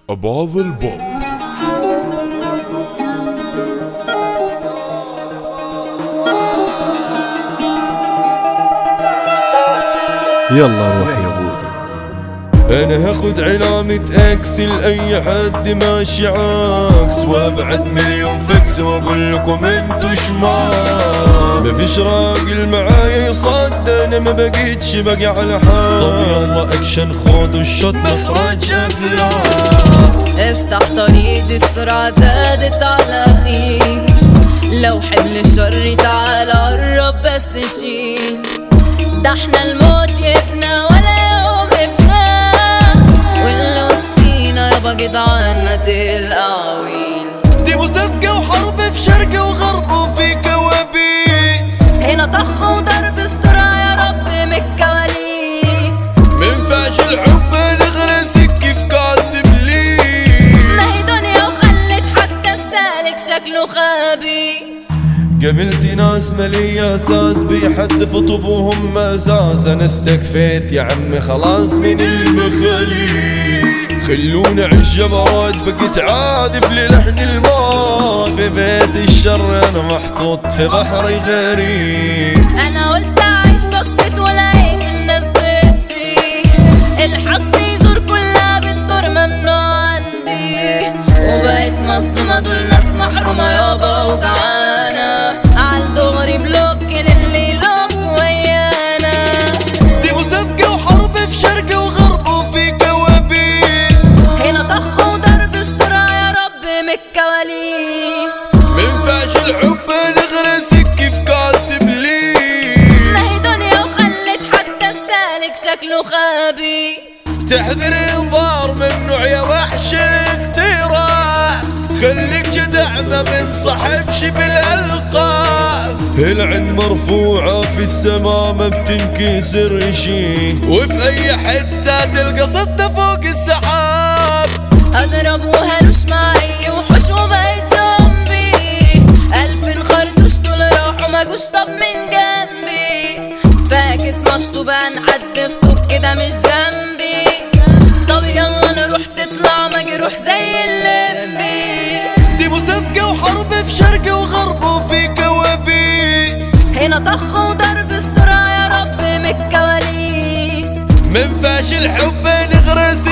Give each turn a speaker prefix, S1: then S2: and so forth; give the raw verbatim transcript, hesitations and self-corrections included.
S1: أباظ البوب.
S2: يلا روح يا بودي.
S3: انا هاخد علامة اكس لاي حد ماشي عكس، وابعد مليون فكس واقول لكم انتو شمال. مفيش راجل معايا يصد، انا ما بقيتش باقي على حال. طب يلا اكشن خدوا الشوت مخرج افلام.
S4: افتح طريق دي السرعة زادت على اخي، لو حمل الشر تعال قرب بس شيل. ده احنا الموت يبنا ولا يوم ابنا، واللي وسطينا يابا جدعان ما تلقاويل.
S3: دي مسابقة وحرب في شرق وغرب وفي كوابيس،
S4: هنا طخ وضرب استرا يا رب من الكواليس.
S3: منفعش الحب نغرسك في كاس ابليس،
S4: ما هي دنيا وخلت حتى السالك شكله خبيث.
S3: قابلتي ناس مالية اساس بيحدفوا طوبهم اساس، انا استكفيت يا عمي خلاص من المخاليف. خلوني اعيش جبروت بقيت عادف للحن الموت، في بيت الشر انا محطوط في بحر غريب.
S4: انا قلت اعيش بسيط ولقيت الناس ضدي، الحظ يزور كلها بالدور ممنوع عندي، وبقيت مصدومة دول ناس محرومة يابا وجعانة، عالدغري بلوك للي يلوك ويانا.
S3: دي مسابقة وحرب في شرق وغرب وفي كوابيس،
S4: هنا طخ وضرب استرا يا رب من الكواليس.
S3: منفعش الحب نغرسك في كاس ابليس،
S4: ما هي دنيا وخلت حتى السالك شكله خبيث.
S3: تحذر انظار ممنوع يا وحش الاختراع، خليك جدع ما بنصحبش بالالقاب. العين مرفوعة في السما ما بتنكسر شي، وفي اي حتة تلقى صدى فوق السحاب.
S4: اضرب وهرش مع اي وحوش وبقيت زومبي، الف خرطوش دول راحوا ما جوش طب من جنبي. فاكس مشطوب هنعدي في طوب كده مش ذنبي، طب يلا نروح تطلع مجروح زي اللمبي.
S3: دي مسابقة وحرب في شرق وغرب وفي كوابيس،
S4: هنا طخ وضرب استرا يا رب من الكواليس.
S3: منفعش الحب نغرس